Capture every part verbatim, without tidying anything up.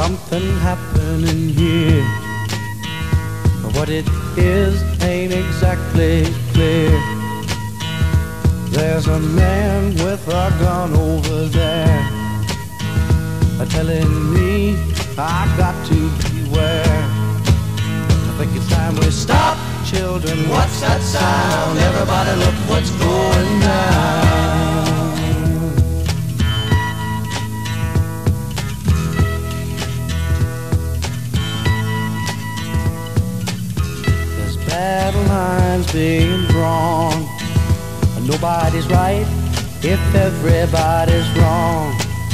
something happening here. What it is ain't exactly clear. There's a man with a gun over there, telling me I got to beware. I think it's time we stop, children. What's that sound? Everybody look what's going down. There's battle lines being drawn. Nobody's right if everybody's wrong.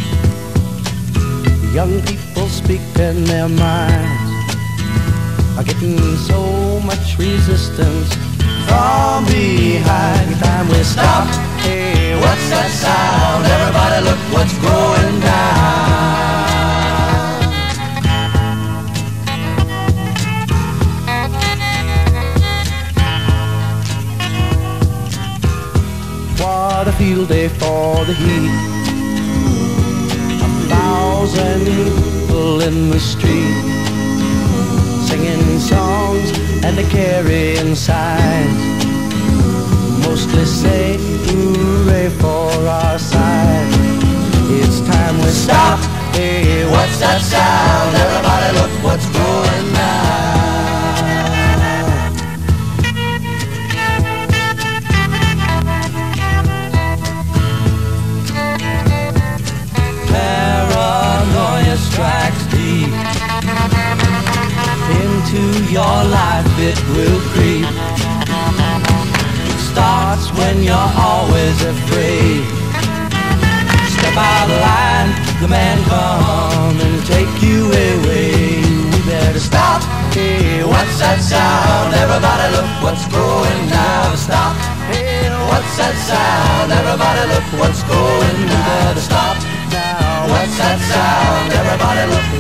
Young people speaking their minds are getting so much resistance from behind. Time we stop. Hey, what's that sound? Everybody look what's going down. What a field day for the heat. Thousand people in the street, singing songs and a carrying signs, mostly say hooray for our side. It's time we stop. Hey, what's that sound? Everybody look what's going down. Strikes deep into your life, it will creep. It starts when you're always afraid. Step out of line, the man come and take you away. We better stop. Hey, what's that sound? Everybody look what's going down. Stop. Hey, what's that sound? Everybody look what's going down. We better stop now. What's that sound? Everybody look